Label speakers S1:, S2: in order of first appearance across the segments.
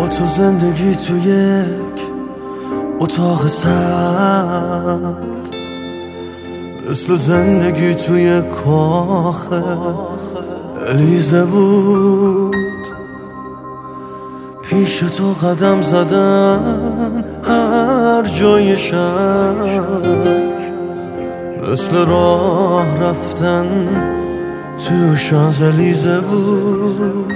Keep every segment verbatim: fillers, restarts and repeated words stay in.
S1: با تو زندگی تو یک اتاق سرد، مثل زندگی توی کاخ الیزه بود. پیش تو قدم زدن هر جای شهر، مثل راه رفتن تو شانزلیزه بود.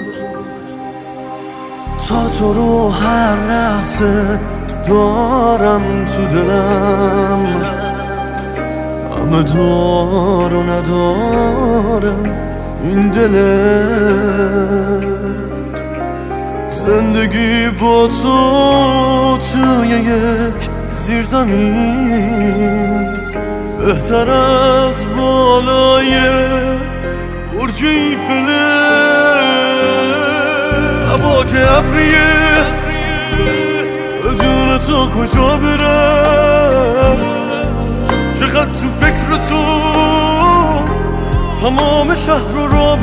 S1: تا تو رو هر لحظه دارم تو دلم، همه دار و ندارم این دله. زندگی با تو توی یک زیر زمین بهتر از بالای برج ایفله. هوا که ابریه، بدون تو کجا برم؟ چقدر تو فکر تو تمام شهر رو را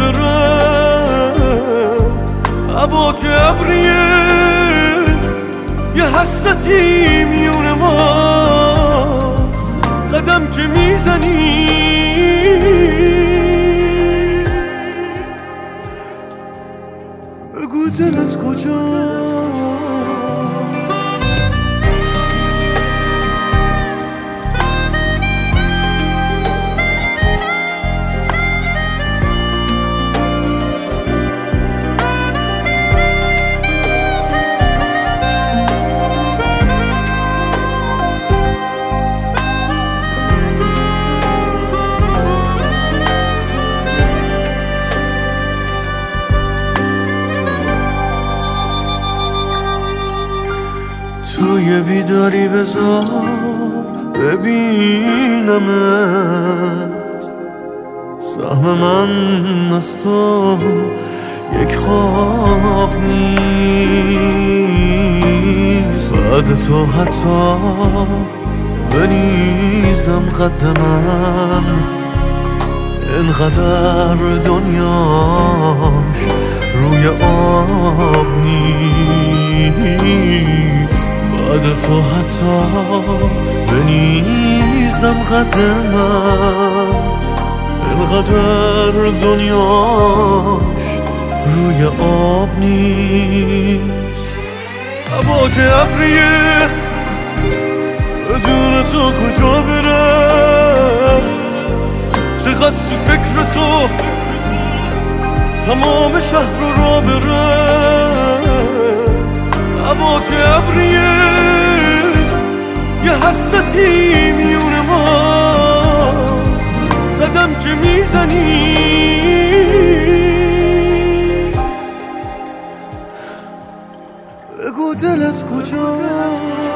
S1: برم. هوا که ابریه، یه حسرتی میون ماست، قدم که میزنی بگو دلت کجا. توی بیداری بذار ببینمت، سهم من از تو یک خواب نیست. بعد تو حتی بنیزم قد من، اینقدر دنیاش روی آب نیست. بعد تو حتی بنیزم قد من، اینقدر دنیاش روی آب نیست. هوا که ابریه، بدون تو کجا برم؟ چقدر تو فکر تو تمام شهر رو را برم. هوا که ابریه، یه حسرتی میون ماست، قدم که میزنی بگو دلت کجا.